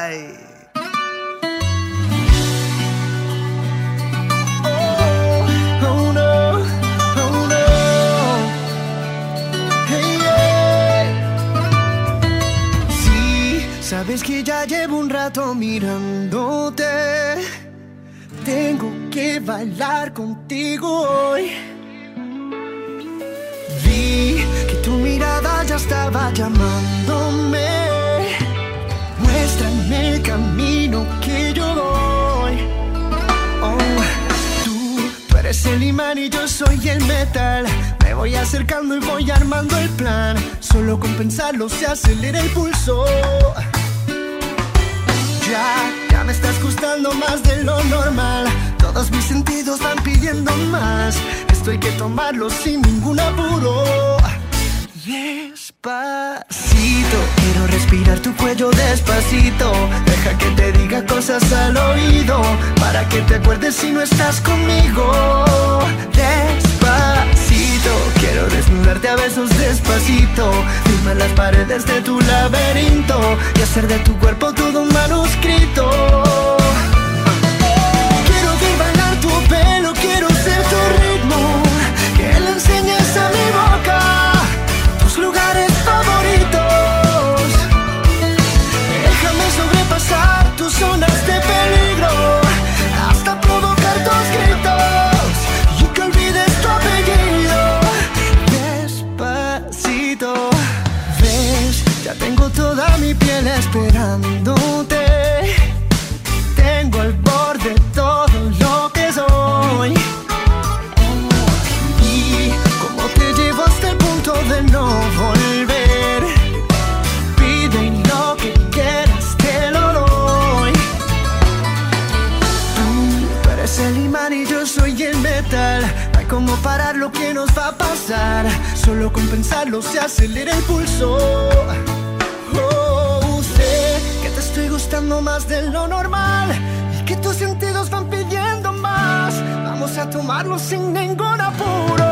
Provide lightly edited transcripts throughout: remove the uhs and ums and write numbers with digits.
Ay. Sabes que ya llevo un rato mirándote. Tengo que bailar contigo hoy. Vi que tu mirada ya estaba llamándome. Muéstrame el camino que yo voy. Oh, tú eres el imán y yo soy el metal. Me voy acercando y voy armando el plan. Solo con pensarlo se acelera el pulso. Ya me estás gustando más de lo normal. Todos mis sentidos van pidiendo más. Esto hay que tomarlo sin ningún apuro. Despacito, quiero respirar tu cuello despacito. Deja que te diga cosas al oído, para que te acuerdes si no estás conmigo. Despacito, quiero desnudarte a besos despacito. Firma las paredes de tu laberinto y hacer de tu cuerpo todo un manuscrito. Quiero ver bailar tu pelo, quiero ser tu ritmo. Que le enseñes a mi boca tus lugares favoritos. Déjame sobrepasar tus zonas de peligro, hasta provocar tus gritos y que olvides tu apellido. Despacito, ves, ya tengo toda mi piel esperándote. Tengo al borde todo lo que soy. Y como te llevo hasta el punto de no volver. Pide y lo que quieras te lo doy. Tú eres el imán y yo soy el metal. No hay como parar lo que nos va a pasar. Solo con pensarlo se acelera el pulso. Oh, sé que te estoy gustando más de lo normal y que tus sentidos van pidiendo más. Vamos a tomarlo sin ningún apuro.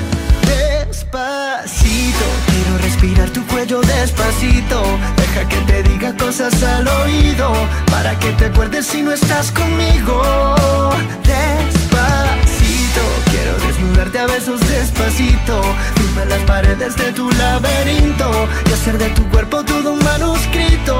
Despacito, quiero respirar tu cuello despacito. Deja que te diga cosas al oído, para que te acuerdes si no estás conmigo. Despacito, quiero desnudarte a besos despacito. Firma las paredes de tu laberinto y hacer de tu cuerpo todo un manuscrito.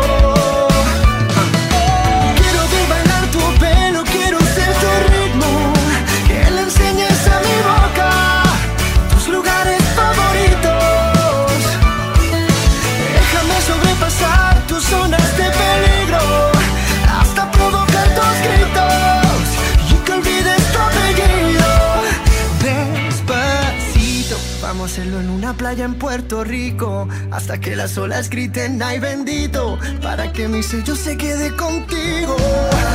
Quiero ver bailar tu pelo, quiero ser tu ritmo. Que le enseñes a mi boca tus lugares favoritos. Déjame sobrepasar tus zonas de peligro, hasta provocar tus gritos y que olvides tu apellido. Despacito, vamos a hacerlo en una playa en Puerto Rico, hasta que las olas griten ay bendito, para que mi sello se quede contigo.